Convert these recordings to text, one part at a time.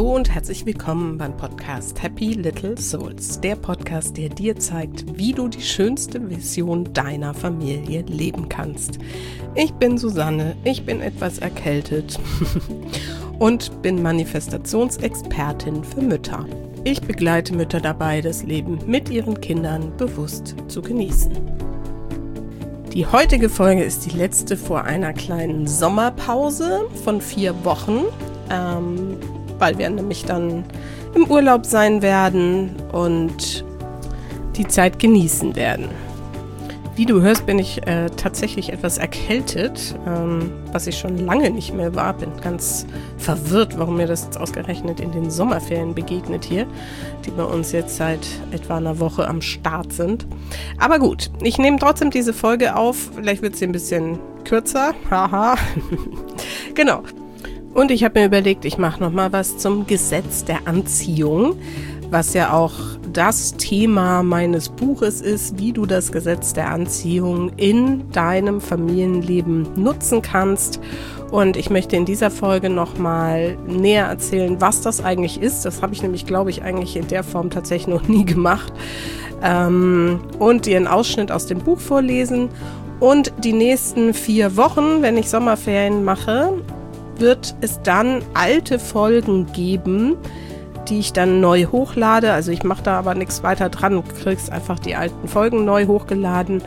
Hallo und herzlich willkommen beim Podcast Happy Little Souls, der Podcast, der dir zeigt, wie du die schönste Vision deiner Familie leben kannst. Ich bin Susanne, ich bin etwas erkältet und bin Manifestationsexpertin für Mütter. Ich begleite Mütter dabei, das Leben mit ihren Kindern bewusst zu genießen. Die heutige Folge ist die letzte vor einer kleinen Sommerpause von 4 Wochen. Weil wir nämlich dann im Urlaub sein werden und die Zeit genießen werden. Wie du hörst, bin ich tatsächlich etwas erkältet, was ich schon lange nicht mehr war. Bin ganz verwirrt, warum mir das jetzt ausgerechnet in den Sommerferien begegnet hier, die bei uns jetzt seit etwa einer Woche am Start sind. Aber gut, ich nehme trotzdem diese Folge auf. Vielleicht wird sie ein bisschen kürzer. Haha. Genau. Und ich habe mir überlegt, ich mache nochmal was zum Gesetz der Anziehung, was ja auch das Thema meines Buches ist, wie du das Gesetz der Anziehung in deinem Familienleben nutzen kannst. Und ich möchte in dieser Folge nochmal näher erzählen, was das eigentlich ist. Das habe ich nämlich, glaube ich, eigentlich in der Form tatsächlich noch nie gemacht. Und dir einen Ausschnitt aus dem Buch vorlesen. Und die nächsten 4 Wochen, wenn ich Sommerferien mache, wird es dann alte Folgen geben, die ich dann neu hochlade. Also ich mache da aber nichts weiter dran. Du kriegst einfach die alten Folgen neu hochgeladen,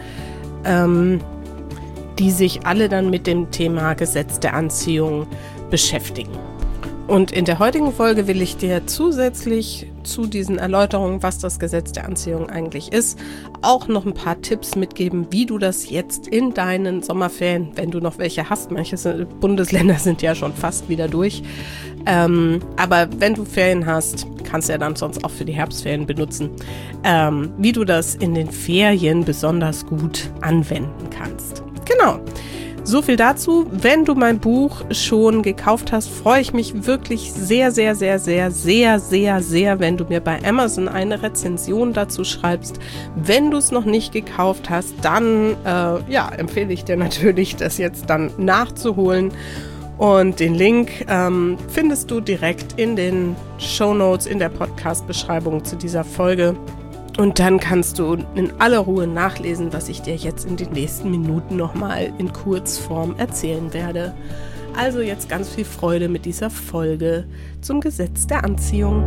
die sich alle dann mit dem Thema Gesetz der Anziehung beschäftigen. Und in der heutigen Folge will ich dir zusätzlich zu diesen Erläuterungen, was das Gesetz der Anziehung eigentlich ist, auch noch ein paar Tipps mitgeben, wie du das jetzt in deinen Sommerferien, wenn du noch welche hast, manche Bundesländer sind ja schon fast wieder durch, aber wenn du Ferien hast, kannst du ja dann sonst auch für die Herbstferien benutzen, wie du das in den Ferien besonders gut anwenden kannst. Genau. So viel dazu. Wenn du mein Buch schon gekauft hast, freue ich mich wirklich sehr, sehr, sehr, sehr, sehr, sehr, sehr, wenn du mir bei Amazon eine Rezension dazu schreibst. Wenn du es noch nicht gekauft hast, dann empfehle ich dir natürlich, das jetzt dann nachzuholen. Und den Link findest du direkt in den Shownotes, in der Podcast-Beschreibung zu dieser Folge. Und dann kannst du in aller Ruhe nachlesen, was ich dir jetzt in den nächsten Minuten nochmal in Kurzform erzählen werde. Also jetzt ganz viel Freude mit dieser Folge zum Gesetz der Anziehung.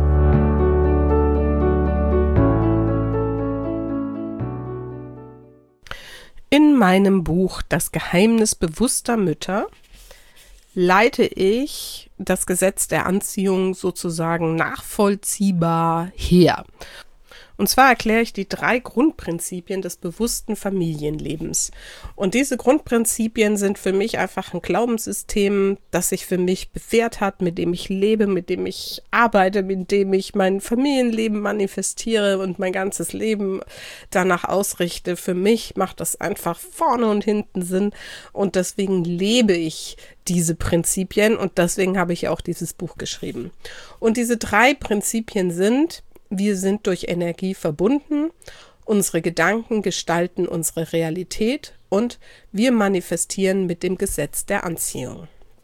In meinem Buch Das Geheimnis bewusster Mütter leite ich das Gesetz der Anziehung sozusagen nachvollziehbar her. Und zwar erkläre ich die 3 Grundprinzipien des bewussten Familienlebens. Und diese Grundprinzipien sind für mich einfach ein Glaubenssystem, das sich für mich bewährt hat, mit dem ich lebe, mit dem ich arbeite, mit dem ich mein Familienleben manifestiere und mein ganzes Leben danach ausrichte. Für mich macht das einfach vorne und hinten Sinn und deswegen lebe ich diese Prinzipien und deswegen habe ich auch dieses Buch geschrieben. Und diese 3 Prinzipien sind: Wir sind durch Energie verbunden, unsere Gedanken gestalten unsere Realität und wir manifestieren mit dem Gesetz der Anziehung.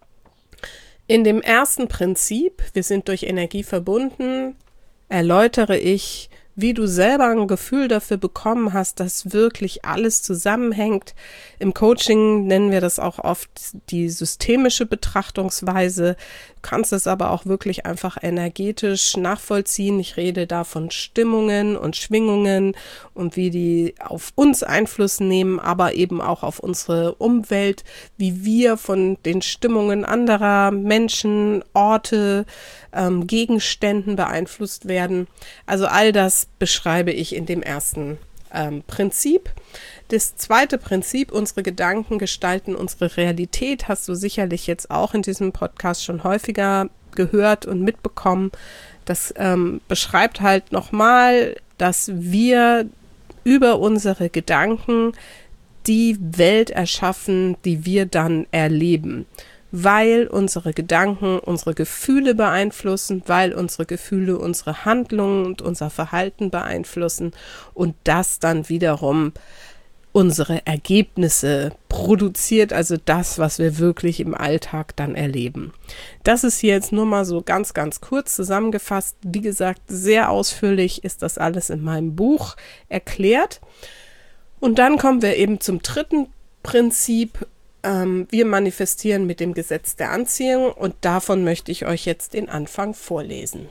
In dem ersten Prinzip, wir sind durch Energie verbunden, erläutere ich, wie du selber ein Gefühl dafür bekommen hast, dass wirklich alles zusammenhängt. Im Coaching nennen wir das auch oft die systemische Betrachtungsweise. Du kannst es aber auch wirklich einfach energetisch nachvollziehen. Ich rede da von Stimmungen und Schwingungen und wie die auf uns Einfluss nehmen, aber eben auch auf unsere Umwelt, wie wir von den Stimmungen anderer Menschen, Orte, Gegenständen beeinflusst werden. Also all das beschreibe ich in dem ersten Prinzip. Das zweite Prinzip, unsere Gedanken gestalten unsere Realität, hast du sicherlich jetzt auch in diesem Podcast schon häufiger gehört und mitbekommen. Das beschreibt halt nochmal, dass wir über unsere Gedanken die Welt erschaffen, die wir dann erleben. Weil unsere Gedanken unsere Gefühle beeinflussen, weil unsere Gefühle unsere Handlungen und unser Verhalten beeinflussen und das dann wiederum unsere Ergebnisse produziert, also das, was wir wirklich im Alltag dann erleben. Das ist hier jetzt nur mal so ganz, ganz kurz zusammengefasst. Wie gesagt, sehr ausführlich ist das alles in meinem Buch erklärt. Und dann kommen wir eben zum dritten Prinzip. Wir manifestieren mit dem Gesetz der Anziehung und davon möchte ich euch jetzt den Anfang vorlesen.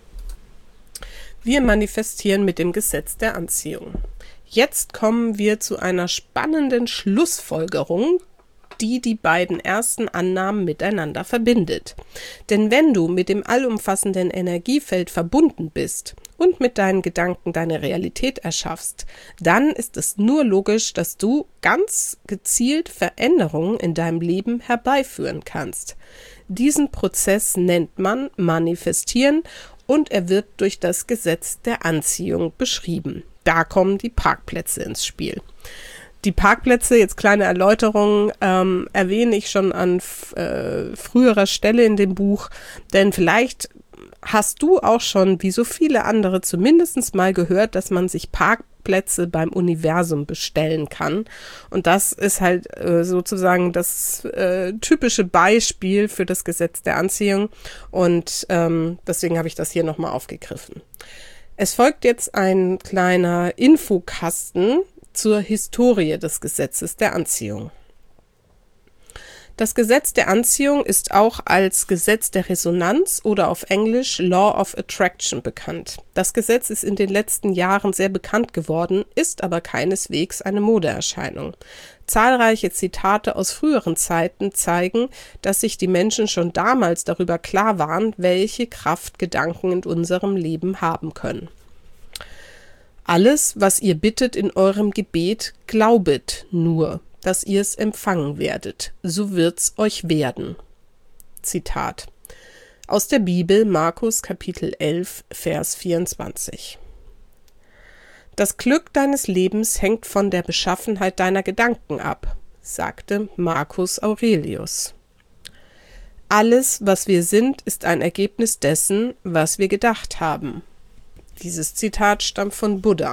Wir manifestieren mit dem Gesetz der Anziehung. Jetzt kommen wir zu einer spannenden Schlussfolgerung, die die beiden ersten Annahmen miteinander verbindet. Denn wenn du mit dem allumfassenden Energiefeld verbunden bist und mit deinen Gedanken deine Realität erschaffst, dann ist es nur logisch, dass du ganz gezielt Veränderungen in deinem Leben herbeiführen kannst. Diesen Prozess nennt man Manifestieren und er wird durch das Gesetz der Anziehung beschrieben. Da kommen die Parkplätze ins Spiel. Die Parkplätze, jetzt kleine Erläuterung, erwähne ich schon an früherer Stelle in dem Buch, denn vielleicht hast du auch schon, wie so viele andere, zumindest mal gehört, dass man sich Parkplätze beim Universum bestellen kann. Und das ist halt sozusagen das typische Beispiel für das Gesetz der Anziehung. Und deswegen habe ich das hier nochmal aufgegriffen. Es folgt jetzt ein kleiner Infokasten zur Historie des Gesetzes der Anziehung. Das Gesetz der Anziehung ist auch als Gesetz der Resonanz oder auf Englisch Law of Attraction bekannt. Das Gesetz ist in den letzten Jahren sehr bekannt geworden, ist aber keineswegs eine Modeerscheinung. Zahlreiche Zitate aus früheren Zeiten zeigen, dass sich die Menschen schon damals darüber klar waren, welche Kraft Gedanken in unserem Leben haben können. Alles, was ihr bittet in eurem Gebet, glaubet nur, dass ihr es empfangen werdet, so wird's euch werden. Zitat aus der Bibel, Markus Kapitel 11, Vers 24. Das Glück deines Lebens hängt von der Beschaffenheit deiner Gedanken ab, sagte Marcus Aurelius. Alles, was wir sind, ist ein Ergebnis dessen, was wir gedacht haben. Dieses Zitat stammt von Buddha.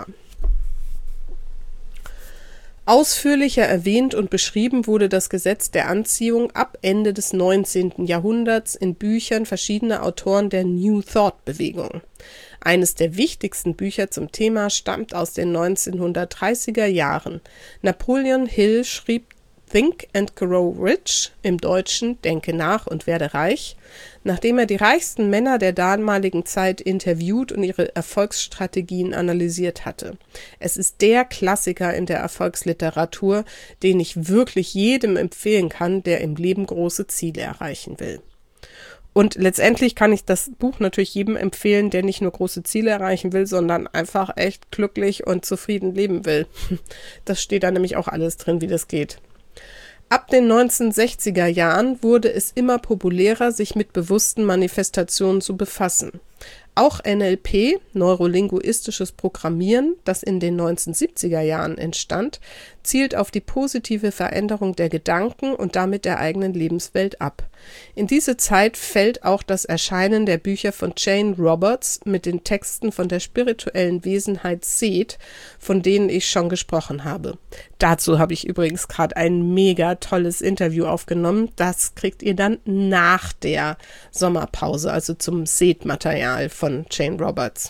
Ausführlicher erwähnt und beschrieben wurde das Gesetz der Anziehung ab Ende des 19. Jahrhunderts in Büchern verschiedener Autoren der New Thought-Bewegung. Eines der wichtigsten Bücher zum Thema stammt aus den 1930er Jahren. Napoleon Hill schrieb Think and Grow Rich, im Deutschen Denke nach und werde reich, nachdem er die reichsten Männer der damaligen Zeit interviewt und ihre Erfolgsstrategien analysiert hatte. Es ist der Klassiker in der Erfolgsliteratur, den ich wirklich jedem empfehlen kann, der im Leben große Ziele erreichen will. Und letztendlich kann ich das Buch natürlich jedem empfehlen, der nicht nur große Ziele erreichen will, sondern einfach echt glücklich und zufrieden leben will. Das steht da nämlich auch alles drin, wie das geht. Ab den 1960er Jahren wurde es immer populärer, sich mit bewussten Manifestationen zu befassen. Auch NLP, neurolinguistisches Programmieren, das in den 1970er Jahren entstand, zielt auf die positive Veränderung der Gedanken und damit der eigenen Lebenswelt ab. In diese Zeit fällt auch das Erscheinen der Bücher von Jane Roberts mit den Texten von der spirituellen Wesenheit Seth, von denen ich schon gesprochen habe. Dazu habe ich übrigens gerade ein mega tolles Interview aufgenommen. Das kriegt ihr dann nach der Sommerpause, also zum Seth-Material von Jane Roberts.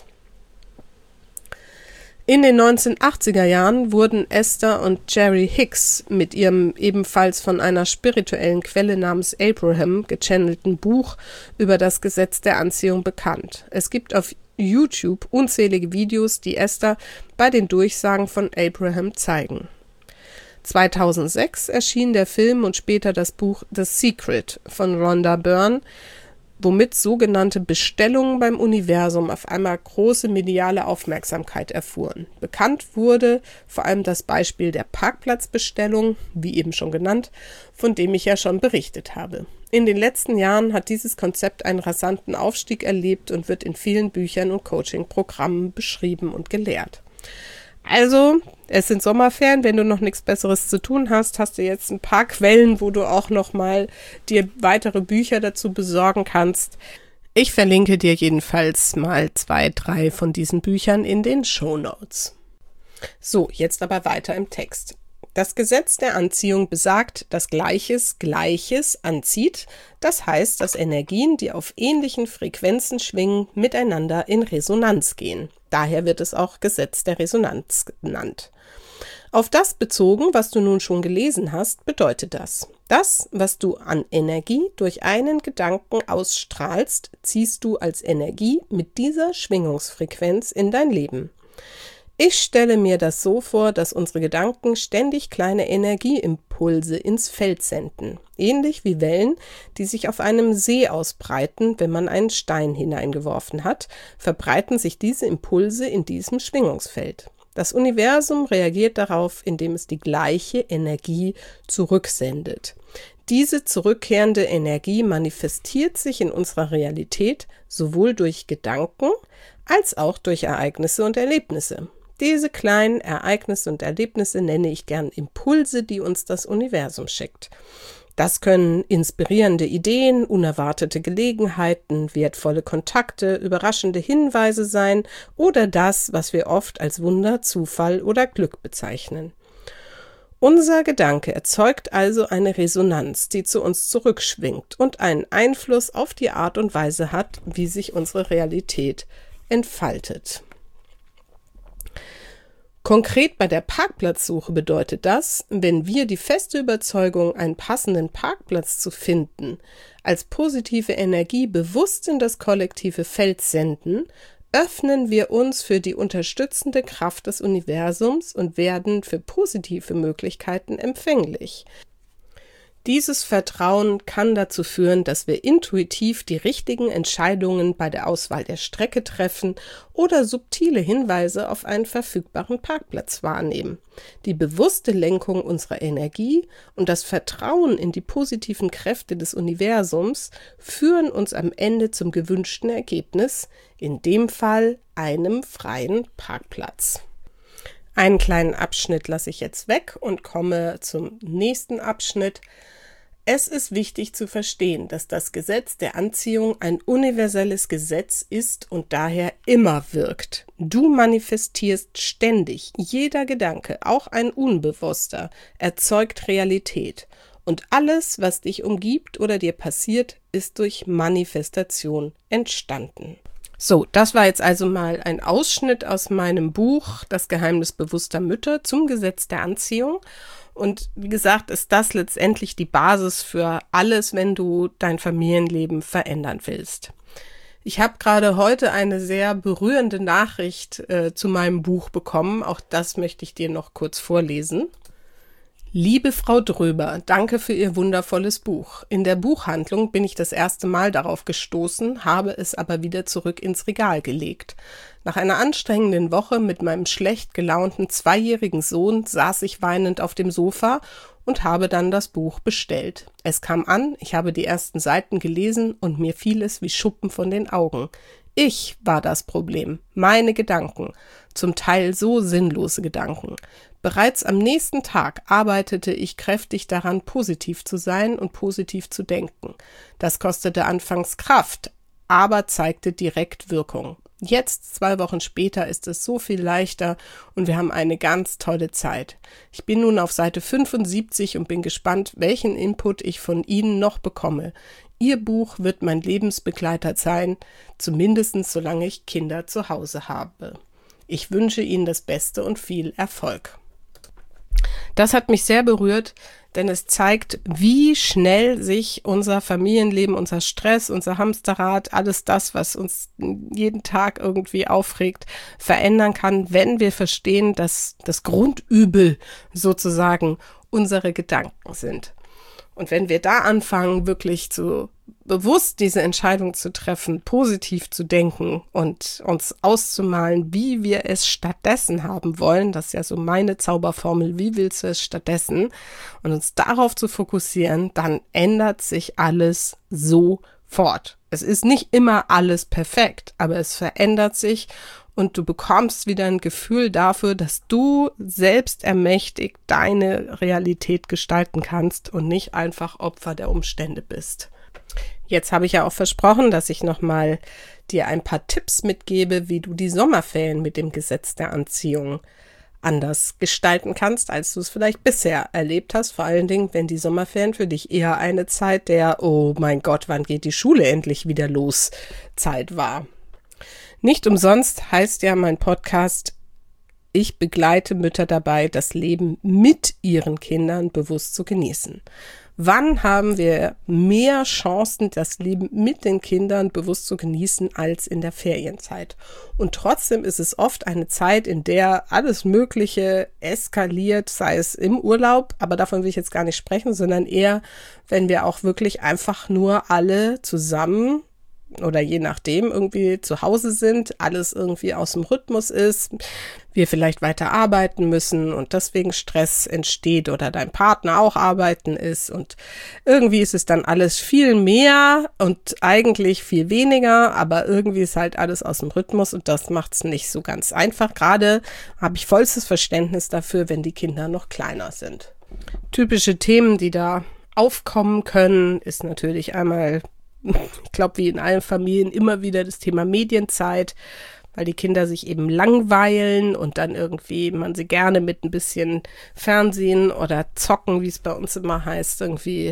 In den 1980er Jahren wurden Esther und Jerry Hicks mit ihrem ebenfalls von einer spirituellen Quelle namens Abraham gechannelten Buch über das Gesetz der Anziehung bekannt. Es gibt auf YouTube unzählige Videos, die Esther bei den Durchsagen von Abraham zeigen. 2006 erschien der Film und später das Buch The Secret von Rhonda Byrne, womit sogenannte Bestellungen beim Universum auf einmal große mediale Aufmerksamkeit erfuhren. Bekannt wurde vor allem das Beispiel der Parkplatzbestellung, wie eben schon genannt, von dem ich ja schon berichtet habe. In den letzten Jahren hat dieses Konzept einen rasanten Aufstieg erlebt und wird in vielen Büchern und Coaching-Programmen beschrieben und gelehrt. Also, es sind Sommerferien, wenn du noch nichts Besseres zu tun hast, hast du jetzt ein paar Quellen, wo du auch noch mal dir weitere Bücher dazu besorgen kannst. Ich verlinke dir jedenfalls mal 2, 3 von diesen Büchern in den Shownotes. So, jetzt aber weiter im Text. Das Gesetz der Anziehung besagt, dass Gleiches Gleiches anzieht. Das heißt, dass Energien, die auf ähnlichen Frequenzen schwingen, miteinander in Resonanz gehen. Daher wird es auch Gesetz der Resonanz genannt. Auf das bezogen, was du nun schon gelesen hast, bedeutet das: Das, was du an Energie durch einen Gedanken ausstrahlst, ziehst du als Energie mit dieser Schwingungsfrequenz in dein Leben. Ich stelle mir das so vor, dass unsere Gedanken ständig kleine Energieimpulse ins Feld senden, ähnlich wie Wellen, die sich auf einem See ausbreiten, wenn man einen Stein hineingeworfen hat, verbreiten sich diese Impulse in diesem Schwingungsfeld. Das Universum reagiert darauf, indem es die gleiche Energie zurücksendet. Diese zurückkehrende Energie manifestiert sich in unserer Realität sowohl durch Gedanken als auch durch Ereignisse und Erlebnisse. Diese kleinen Ereignisse und Erlebnisse nenne ich gern Impulse, die uns das Universum schickt. Das können inspirierende Ideen, unerwartete Gelegenheiten, wertvolle Kontakte, überraschende Hinweise sein oder das, was wir oft als Wunder, Zufall oder Glück bezeichnen. Unser Gedanke erzeugt also eine Resonanz, die zu uns zurückschwingt und einen Einfluss auf die Art und Weise hat, wie sich unsere Realität entfaltet. Konkret bei der Parkplatzsuche bedeutet das, wenn wir die feste Überzeugung, einen passenden Parkplatz zu finden, als positive Energie bewusst in das kollektive Feld senden, öffnen wir uns für die unterstützende Kraft des Universums und werden für positive Möglichkeiten empfänglich. Dieses Vertrauen kann dazu führen, dass wir intuitiv die richtigen Entscheidungen bei der Auswahl der Strecke treffen oder subtile Hinweise auf einen verfügbaren Parkplatz wahrnehmen. Die bewusste Lenkung unserer Energie und das Vertrauen in die positiven Kräfte des Universums führen uns am Ende zum gewünschten Ergebnis, in dem Fall einem freien Parkplatz. Einen kleinen Abschnitt lasse ich jetzt weg und komme zum nächsten Abschnitt. Es ist wichtig zu verstehen, dass das Gesetz der Anziehung ein universelles Gesetz ist und daher immer wirkt. Du manifestierst ständig. Jeder Gedanke, auch ein unbewusster, erzeugt Realität. Und alles, was dich umgibt oder dir passiert, ist durch Manifestation entstanden. So, das war jetzt also mal ein Ausschnitt aus meinem Buch Das Geheimnis bewusster Mütter zum Gesetz der Anziehung. Und wie gesagt, ist das letztendlich die Basis für alles, wenn du dein Familienleben verändern willst. Ich habe gerade heute eine sehr berührende Nachricht zu meinem Buch bekommen. Auch das möchte ich dir noch kurz vorlesen. Liebe Frau Dröber, danke für Ihr wundervolles Buch. In der Buchhandlung bin ich das erste Mal darauf gestoßen, habe es aber wieder zurück ins Regal gelegt. Nach einer anstrengenden Woche mit meinem schlecht gelaunten 2-jährigen Sohn saß ich weinend auf dem Sofa und habe dann das Buch bestellt. Es kam an, ich habe die ersten Seiten gelesen und mir fiel es wie Schuppen von den Augen. Ich war das Problem, meine Gedanken, zum Teil so sinnlose Gedanken. Bereits am nächsten Tag arbeitete ich kräftig daran, positiv zu sein und positiv zu denken. Das kostete anfangs Kraft, aber zeigte direkt Wirkung. Jetzt, 2 Wochen später, ist es so viel leichter und wir haben eine ganz tolle Zeit. Ich bin nun auf Seite 75 und bin gespannt, welchen Input ich von Ihnen noch bekomme. Ihr Buch wird mein Lebensbegleiter sein, zumindest solange ich Kinder zu Hause habe. Ich wünsche Ihnen das Beste und viel Erfolg. Das hat mich sehr berührt, denn es zeigt, wie schnell sich unser Familienleben, unser Stress, unser Hamsterrad, alles das, was uns jeden Tag irgendwie aufregt, verändern kann, wenn wir verstehen, dass das Grundübel sozusagen unsere Gedanken sind. Und wenn wir da anfangen, wirklich bewusst diese Entscheidung zu treffen, positiv zu denken und uns auszumalen, wie wir es stattdessen haben wollen, das ist ja so meine Zauberformel, wie willst du es stattdessen, und uns darauf zu fokussieren, dann ändert sich alles sofort. Es ist nicht immer alles perfekt, aber es verändert sich und du bekommst wieder ein Gefühl dafür, dass du selbst ermächtigt deine Realität gestalten kannst und nicht einfach Opfer der Umstände bist. Jetzt habe ich ja auch versprochen, dass ich nochmal dir ein paar Tipps mitgebe, wie du die Sommerferien mit dem Gesetz der Anziehung anders gestalten kannst, als du es vielleicht bisher erlebt hast. Vor allen Dingen, wenn die Sommerferien für dich eher eine Zeit der, oh mein Gott, wann geht die Schule endlich wieder los, Zeit war. Nicht umsonst heißt ja mein Podcast, ich begleite Mütter dabei, das Leben mit ihren Kindern bewusst zu genießen. Wann haben wir mehr Chancen, das Leben mit den Kindern bewusst zu genießen, als in der Ferienzeit? Und trotzdem ist es oft eine Zeit, in der alles Mögliche eskaliert, sei es im Urlaub, aber davon will ich jetzt gar nicht sprechen, sondern eher, wenn wir auch wirklich einfach nur alle zusammen oder je nachdem irgendwie zu Hause sind, alles irgendwie aus dem Rhythmus ist, wir vielleicht weiter arbeiten müssen und deswegen Stress entsteht oder dein Partner auch arbeiten ist und irgendwie ist es dann alles viel mehr und eigentlich viel weniger, aber irgendwie ist halt alles aus dem Rhythmus und das macht es nicht so ganz einfach. Gerade habe ich vollstes Verständnis dafür, wenn die Kinder noch kleiner sind. Typische Themen, die da aufkommen können, ist natürlich einmal, ich glaube, wie in allen Familien immer wieder das Thema Medienzeit, weil die Kinder sich eben langweilen und dann irgendwie man sie gerne mit ein bisschen Fernsehen oder Zocken, wie es bei uns immer heißt, irgendwie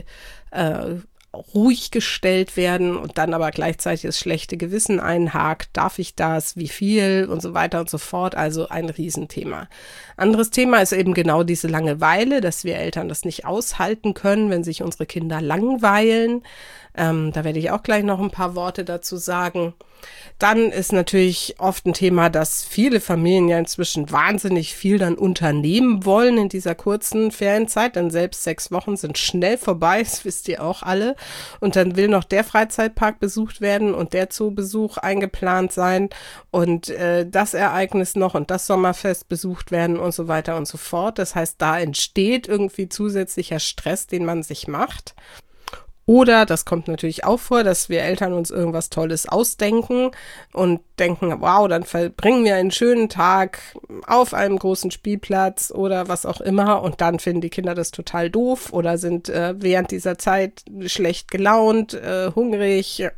ruhig gestellt werden und dann aber gleichzeitig das schlechte Gewissen einhakt. Darf ich das? Wie viel? Und so weiter und so fort. Also ein Riesenthema. Anderes Thema ist eben genau diese Langeweile, dass wir Eltern das nicht aushalten können, wenn sich unsere Kinder langweilen. Da werde ich auch gleich noch ein paar Worte dazu sagen. Dann ist natürlich oft ein Thema, dass viele Familien ja inzwischen wahnsinnig viel dann unternehmen wollen in dieser kurzen Ferienzeit, denn selbst 6 Wochen sind schnell vorbei, das wisst ihr auch alle. Und dann will noch der Freizeitpark besucht werden und der Zoobesuch eingeplant sein und das Ereignis noch und das Sommerfest besucht werden und so weiter und so fort. Das heißt, da entsteht irgendwie zusätzlicher Stress, den man sich macht. Oder, das kommt natürlich auch vor, dass wir Eltern uns irgendwas Tolles ausdenken und denken, wow, dann verbringen wir einen schönen Tag auf einem großen Spielplatz oder was auch immer und dann finden die Kinder das total doof oder sind während dieser Zeit schlecht gelaunt, hungrig,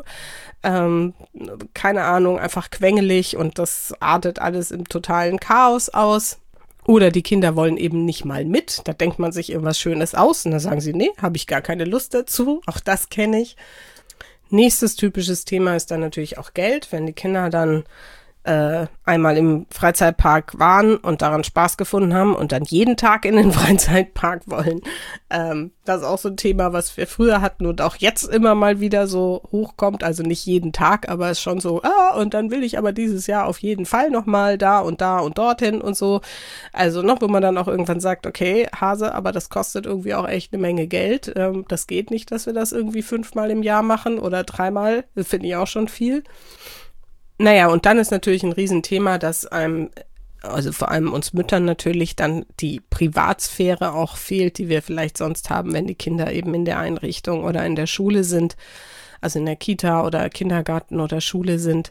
keine Ahnung, einfach quengelig und das artet alles im totalen Chaos aus. Oder die Kinder wollen eben nicht mal mit. Da denkt man sich irgendwas Schönes aus und dann sagen sie, nee, habe ich gar keine Lust dazu. Auch das kenne ich. Nächstes typisches Thema ist dann natürlich auch Geld. Wenn die Kinder dann einmal im Freizeitpark waren und daran Spaß gefunden haben und dann jeden Tag in den Freizeitpark wollen. Das ist auch so ein Thema, was wir früher hatten und auch jetzt immer mal wieder so hochkommt. Also nicht jeden Tag, aber es ist schon so, und dann will ich aber dieses Jahr auf jeden Fall nochmal da und dorthin und so. Also noch, wo man dann auch irgendwann sagt, okay, Hase, aber das kostet irgendwie auch echt eine Menge Geld. Das geht nicht, dass wir das irgendwie 5-mal im Jahr machen oder 3-mal. Das finde ich auch schon viel. Naja, und dann ist natürlich ein Riesenthema, dass also vor allem uns Müttern natürlich dann die Privatsphäre auch fehlt, die wir vielleicht sonst haben, wenn die Kinder eben in der Einrichtung oder in der Schule sind, also in der Kita oder Kindergarten oder Schule sind,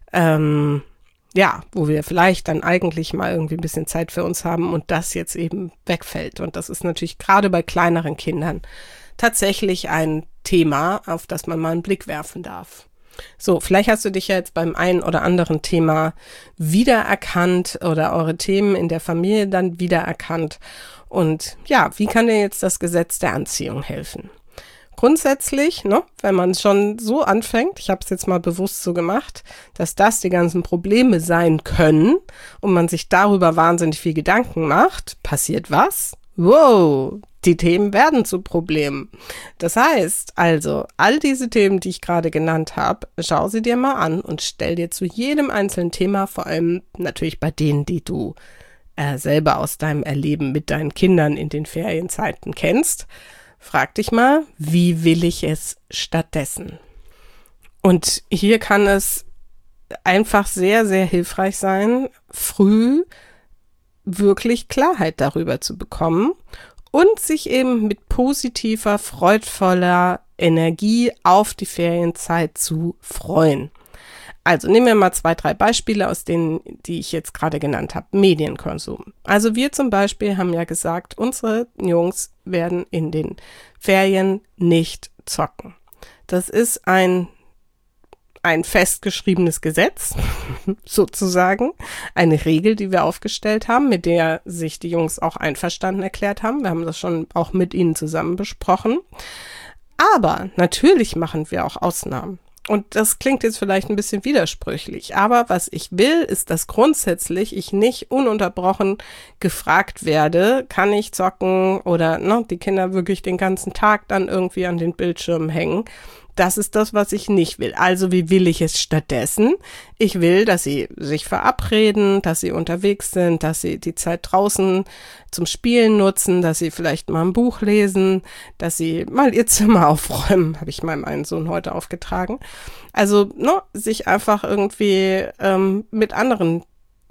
wo wir vielleicht dann eigentlich mal irgendwie ein bisschen Zeit für uns haben und das jetzt eben wegfällt. Und das ist natürlich gerade bei kleineren Kindern tatsächlich ein Thema, auf das man mal einen Blick werfen darf. So, vielleicht hast du dich ja jetzt beim einen oder anderen Thema wiedererkannt oder eure Themen in der Familie dann wiedererkannt. Und ja, wie kann dir jetzt das Gesetz der Anziehung helfen? Grundsätzlich, wenn man schon so anfängt, ich habe es jetzt mal bewusst so gemacht, dass das die ganzen Probleme sein können und man sich darüber wahnsinnig viel Gedanken macht, passiert was? Wow, die Themen werden zu Problemen. Das heißt also, all diese Themen, die ich gerade genannt habe, schau sie dir mal an und stell dir zu jedem einzelnen Thema, vor allem natürlich bei denen, die du selber aus deinem Erleben mit deinen Kindern in den Ferienzeiten kennst, frag dich mal, wie will ich es stattdessen? Und hier kann es einfach sehr, sehr hilfreich sein, früh wirklich Klarheit darüber zu bekommen und sich eben mit positiver, freudvoller Energie auf die Ferienzeit zu freuen. Also nehmen wir mal 2, 3 Beispiele aus denen, die ich jetzt gerade genannt habe. Medienkonsum. Also wir zum Beispiel haben ja gesagt, unsere Jungs werden in den Ferien nicht zocken. Das ist ein ein festgeschriebenes Gesetz, sozusagen, eine Regel, die wir aufgestellt haben, mit der sich die Jungs auch einverstanden erklärt haben. Wir haben das schon auch mit ihnen zusammen besprochen. Aber natürlich machen wir auch Ausnahmen. Und das klingt jetzt vielleicht ein bisschen widersprüchlich, aber was ich will, ist, dass grundsätzlich ich nicht ununterbrochen gefragt werde, kann ich zocken oder die Kinder wirklich den ganzen Tag dann irgendwie an den Bildschirmen hängen. Das ist das, was ich nicht will. Also wie will ich es stattdessen? Ich will, dass sie sich verabreden, dass sie unterwegs sind, dass sie die Zeit draußen zum Spielen nutzen, dass sie vielleicht mal ein Buch lesen, dass sie mal ihr Zimmer aufräumen, habe ich meinem einen Sohn heute aufgetragen. Also sich einfach irgendwie mit anderen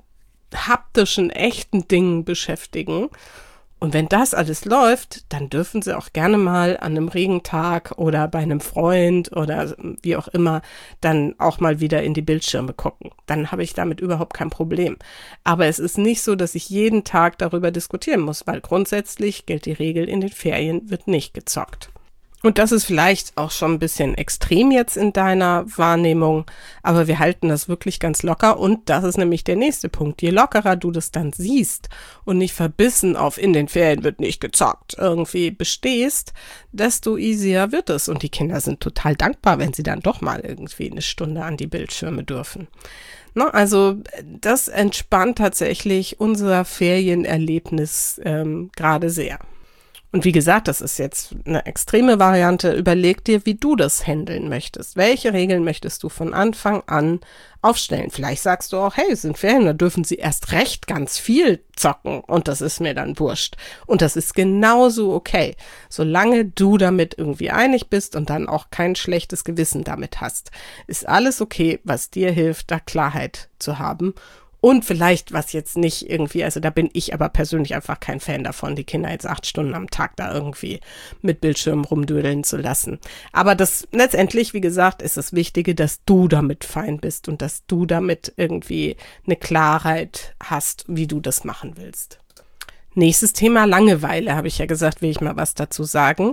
haptischen, echten Dingen beschäftigen. Und wenn das alles läuft, dann dürfen sie auch gerne mal an einem Regentag oder bei einem Freund oder wie auch immer dann auch mal wieder in die Bildschirme gucken. Dann habe ich damit überhaupt kein Problem. Aber es ist nicht so, dass ich jeden Tag darüber diskutieren muss, weil grundsätzlich gilt die Regel, in den Ferien wird nicht gezockt. Und das ist vielleicht auch schon ein bisschen extrem jetzt in deiner Wahrnehmung, aber wir halten das wirklich ganz locker und das ist nämlich der nächste Punkt. Je lockerer du das dann siehst und nicht verbissen auf in den Ferien wird nicht gezockt irgendwie bestehst, desto easier wird es und die Kinder sind total dankbar, wenn sie dann doch mal irgendwie eine Stunde an die Bildschirme dürfen. Also das entspannt tatsächlich unser Ferienerlebnis gerade sehr. Und wie gesagt, das ist jetzt eine extreme Variante. Überleg dir, wie du das handeln möchtest. Welche Regeln möchtest du von Anfang an aufstellen? Vielleicht sagst du auch, hey, es sind Ferien, da dürfen sie erst recht ganz viel zocken und das ist mir dann wurscht. Und das ist genauso okay, solange du damit irgendwie einig bist und dann auch kein schlechtes Gewissen damit hast. Ist alles okay, was dir hilft, da Klarheit zu haben. Und vielleicht, was jetzt nicht irgendwie, also da bin ich aber persönlich einfach kein Fan davon, die Kinder jetzt 8 Stunden am Tag da irgendwie mit Bildschirmen rumdödeln zu lassen. Aber das letztendlich, wie gesagt, ist das Wichtige, dass du damit fein bist und dass du damit irgendwie eine Klarheit hast, wie du das machen willst. Nächstes Thema, Langeweile, habe ich ja gesagt, will ich mal was dazu sagen.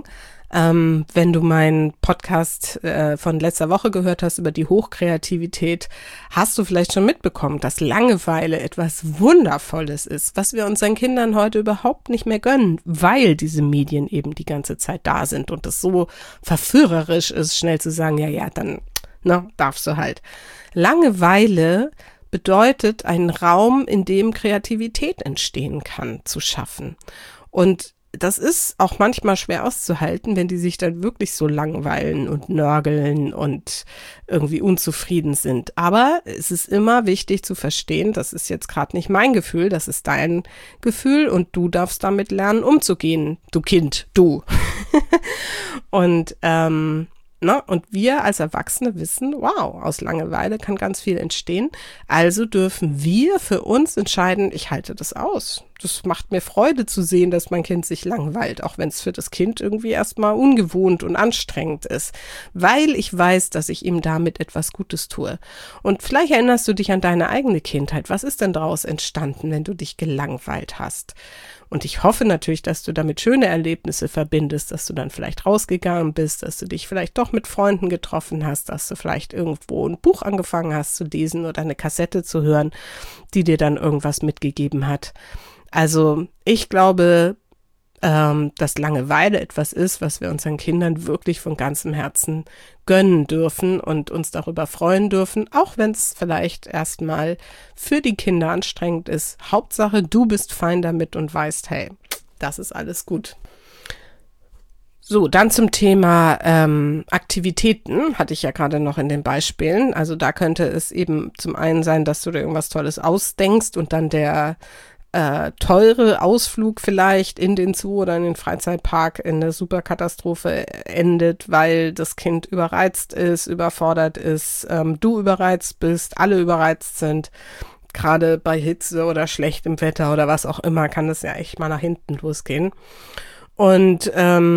Wenn du meinen Podcast von letzter Woche gehört hast über die Hochkreativität, hast du vielleicht schon mitbekommen, dass Langeweile etwas Wundervolles ist, was wir unseren Kindern heute überhaupt nicht mehr gönnen, weil diese Medien eben die ganze Zeit da sind und es so verführerisch ist, schnell zu sagen, ja, dann darfst du halt. Langeweile bedeutet, einen Raum, in dem Kreativität entstehen kann, zu schaffen. Und das ist auch manchmal schwer auszuhalten, wenn die sich dann wirklich so langweilen und nörgeln und irgendwie unzufrieden sind. Aber es ist immer wichtig zu verstehen, das ist jetzt gerade nicht mein Gefühl, das ist dein Gefühl und du darfst damit lernen, umzugehen, du Kind, du. Und und wir als Erwachsene wissen, wow, aus Langeweile kann ganz viel entstehen. Also dürfen wir für uns entscheiden, ich halte das aus. Das macht mir Freude zu sehen, dass mein Kind sich langweilt, auch wenn es für das Kind irgendwie erstmal ungewohnt und anstrengend ist, weil ich weiß, dass ich ihm damit etwas Gutes tue. Und vielleicht erinnerst du dich an deine eigene Kindheit. Was ist denn daraus entstanden, wenn du dich gelangweilt hast? Und ich hoffe natürlich, dass du damit schöne Erlebnisse verbindest, dass du dann vielleicht rausgegangen bist, dass du dich vielleicht doch mit Freunden getroffen hast, dass du vielleicht irgendwo ein Buch angefangen hast zu lesen oder eine Kassette zu hören, die dir dann irgendwas mitgegeben hat. Also ich glaube, dass Langeweile etwas ist, was wir unseren Kindern wirklich von ganzem Herzen gönnen dürfen und uns darüber freuen dürfen, auch wenn es vielleicht erstmal für die Kinder anstrengend ist. Hauptsache, du bist fein damit und weißt, hey, das ist alles gut. So, dann zum Thema Aktivitäten, hatte ich ja gerade noch in den Beispielen. Also da könnte es eben zum einen sein, dass du dir irgendwas Tolles ausdenkst und dann der teure Ausflug vielleicht in den Zoo oder in den Freizeitpark in eine Superkatastrophe endet, weil das Kind überreizt ist, überfordert ist, du überreizt bist, alle überreizt sind. Gerade bei Hitze oder schlechtem Wetter oder was auch immer kann das ja echt mal nach hinten losgehen. Und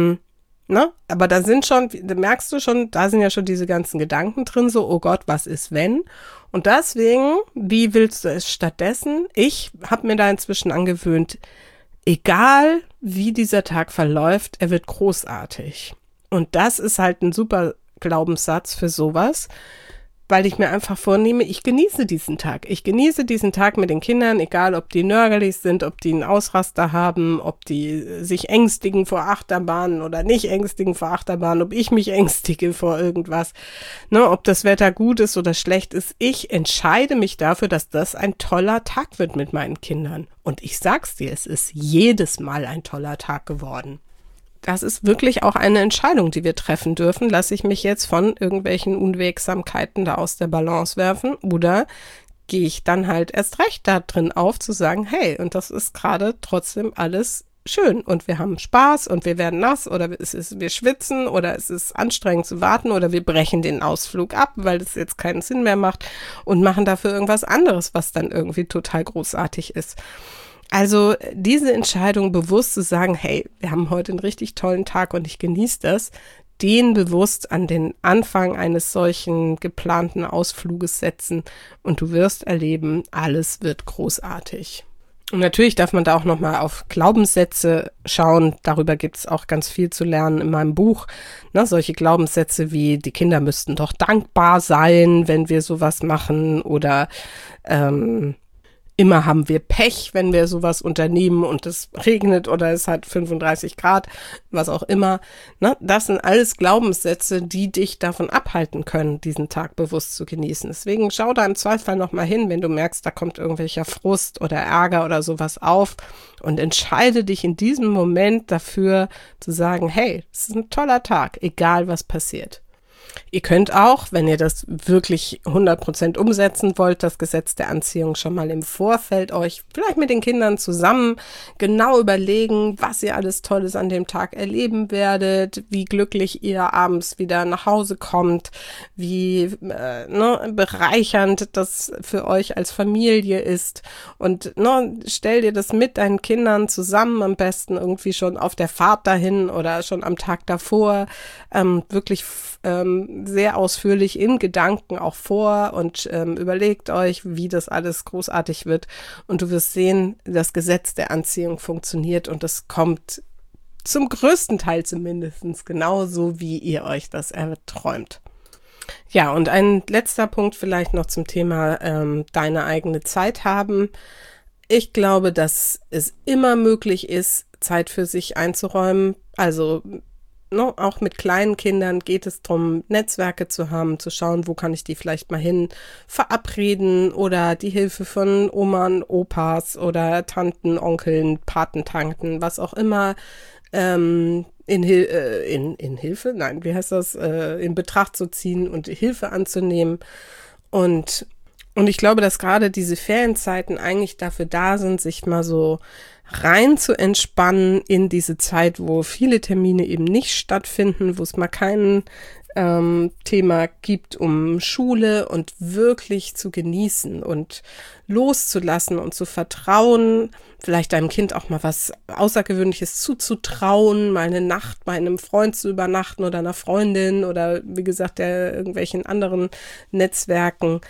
aber da merkst du schon, da sind ja schon diese ganzen Gedanken drin, so, oh Gott, was ist wenn? Und deswegen, wie willst du es stattdessen? Ich habe mir da inzwischen angewöhnt, egal wie dieser Tag verläuft, er wird großartig. Und das ist halt ein super Glaubenssatz für sowas. weil ich mir einfach vornehme, ich genieße diesen Tag. Ich genieße diesen Tag mit den Kindern, egal ob die nörgelig sind, ob die einen Ausraster haben, ob die sich ängstigen vor Achterbahnen oder nicht ängstigen vor Achterbahnen, ob ich mich ängstige vor irgendwas, ne, ob das Wetter gut ist oder schlecht ist. Ich entscheide mich dafür, dass das ein toller Tag wird mit meinen Kindern. Und ich sag's dir, es ist jedes Mal ein toller Tag geworden. Das ist wirklich auch eine Entscheidung, die wir treffen dürfen. Lasse ich mich jetzt von irgendwelchen Unwegsamkeiten da aus der Balance werfen oder gehe ich dann halt erst recht da drin auf, zu sagen, hey, und das ist gerade trotzdem alles schön und wir haben Spaß und wir werden nass oder wir schwitzen oder es ist anstrengend zu warten oder wir brechen den Ausflug ab, weil es jetzt keinen Sinn mehr macht und machen dafür irgendwas anderes, was dann irgendwie total großartig ist. Also diese Entscheidung bewusst zu sagen, hey, wir haben heute einen richtig tollen Tag und ich genieße das, den bewusst an den Anfang eines solchen geplanten Ausfluges setzen und du wirst erleben, alles wird großartig. Und natürlich darf man da auch nochmal auf Glaubenssätze schauen. Darüber gibt es auch ganz viel zu lernen in meinem Buch. Ne, solche Glaubenssätze wie, die Kinder müssten doch dankbar sein, wenn wir sowas machen oder immer haben wir Pech, wenn wir sowas unternehmen und es regnet oder es hat 35 Grad, was auch immer. Ne? Das sind alles Glaubenssätze, die dich davon abhalten können, diesen Tag bewusst zu genießen. Deswegen schau da im Zweifel nochmal hin, wenn du merkst, da kommt irgendwelcher Frust oder Ärger oder sowas auf und entscheide dich in diesem Moment dafür zu sagen, hey, es ist ein toller Tag, egal was passiert. Ihr könnt auch, wenn ihr das wirklich 100% umsetzen wollt, das Gesetz der Anziehung schon mal im Vorfeld euch vielleicht mit den Kindern zusammen genau überlegen, was ihr alles Tolles an dem Tag erleben werdet, wie glücklich ihr abends wieder nach Hause kommt, wie bereichernd das für euch als Familie ist und stell dir das mit deinen Kindern zusammen, am besten irgendwie schon auf der Fahrt dahin oder schon am Tag davor, wirklich sehr ausführlich in Gedanken auch vor und überlegt euch, wie das alles großartig wird und du wirst sehen, das Gesetz der Anziehung funktioniert und es kommt zum größten Teil zumindest genauso, wie ihr euch das erträumt. Ja, und ein letzter Punkt vielleicht noch zum Thema deine eigene Zeit haben. Ich glaube, dass es immer möglich ist, Zeit für sich einzuräumen, also auch mit kleinen Kindern geht es darum, Netzwerke zu haben, zu schauen, wo kann ich die vielleicht mal hin verabreden oder die Hilfe von Oman, Opas oder Tanten, Onkeln, Patentanten, was auch immer in Betracht zu ziehen und Hilfe anzunehmen. Und ich glaube, dass gerade diese Ferienzeiten eigentlich dafür da sind, sich mal so rein zu entspannen in diese Zeit, wo viele Termine eben nicht stattfinden, wo es mal kein Thema gibt um Schule und wirklich zu genießen und loszulassen und zu vertrauen, vielleicht deinem Kind auch mal was Außergewöhnliches zuzutrauen, mal eine Nacht bei einem Freund zu übernachten oder einer Freundin oder wie gesagt, irgendwelchen anderen Netzwerken,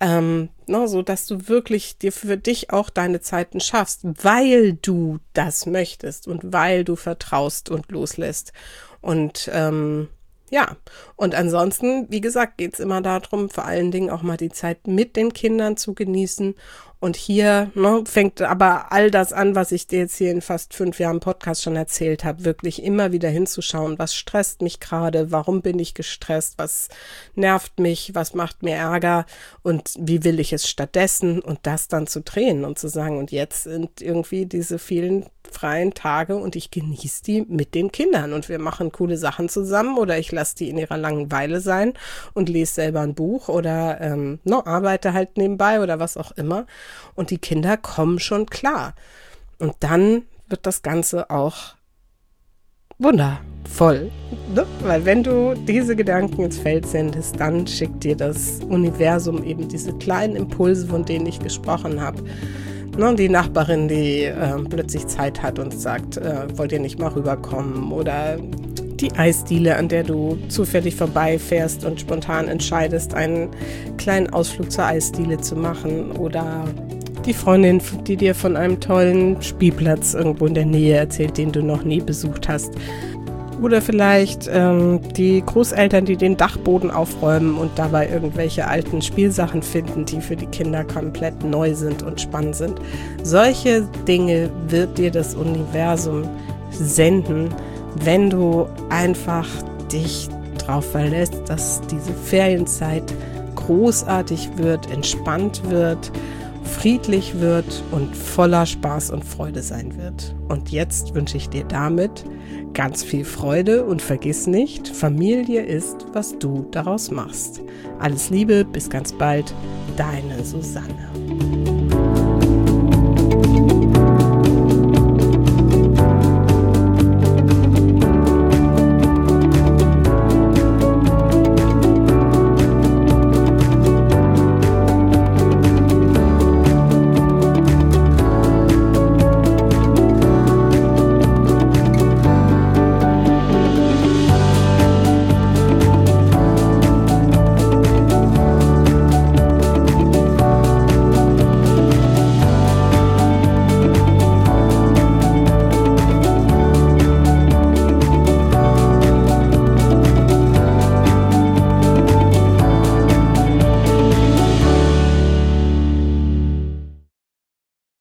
so dass du wirklich dir für dich auch deine Zeiten schaffst, weil du das möchtest und weil du vertraust und loslässt. Und und ansonsten, wie gesagt, geht's immer darum, vor allen Dingen auch mal die Zeit mit den Kindern zu genießen. Und hier fängt aber all das an, was ich dir jetzt hier in fast 5 Jahren Podcast schon erzählt habe, wirklich immer wieder hinzuschauen, was stresst mich gerade, warum bin ich gestresst, was nervt mich, was macht mir Ärger und wie will ich es stattdessen und das dann zu drehen und zu sagen, und jetzt sind irgendwie diese vielen freien Tage und ich genieße die mit den Kindern und wir machen coole Sachen zusammen oder ich lasse die in ihrer Langeweile sein und lese selber ein Buch oder arbeite halt nebenbei oder was auch immer und die Kinder kommen schon klar und dann wird das Ganze auch wundervoll, ne? Weil wenn du diese Gedanken ins Feld sendest, dann schickt dir das Universum eben diese kleinen Impulse, von denen ich gesprochen habe. Die Nachbarin, die plötzlich Zeit hat und sagt, wollt ihr nicht mal rüberkommen? Oder die Eisdiele, an der du zufällig vorbeifährst und spontan entscheidest, einen kleinen Ausflug zur Eisdiele zu machen. Oder die Freundin, die dir von einem tollen Spielplatz irgendwo in der Nähe erzählt, den du noch nie besucht hast. Oder vielleicht die Großeltern, die den Dachboden aufräumen und dabei irgendwelche alten Spielsachen finden, die für die Kinder komplett neu sind und spannend sind. Solche Dinge wird dir das Universum senden, wenn du einfach dich drauf verlässt, dass diese Ferienzeit großartig wird, entspannt wird, friedlich wird und voller Spaß und Freude sein wird. Und jetzt wünsche ich dir damit ganz viel Freude und vergiss nicht, Familie ist, was du daraus machst. Alles Liebe, bis ganz bald, deine Susanne.